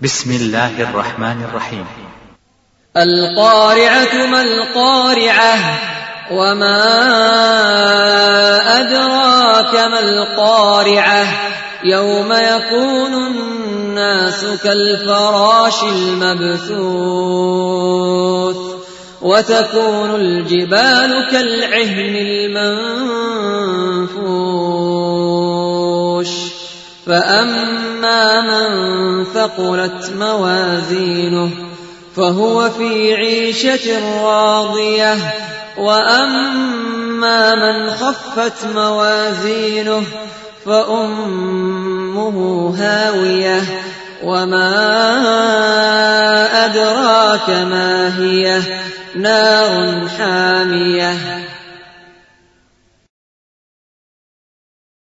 بسم الله الرحمن الرحيم. القارعة ما القارعة وما أدراك ما القارعة يوم يكون الناس كالفراش المبثوث وتكون الجبال كالعهن المنفوش فأما من ثقلت موازينه فهو في عيشة راضية وأما من خفت موازينه فأمه هاوية وما أدراك ما هي نار حامية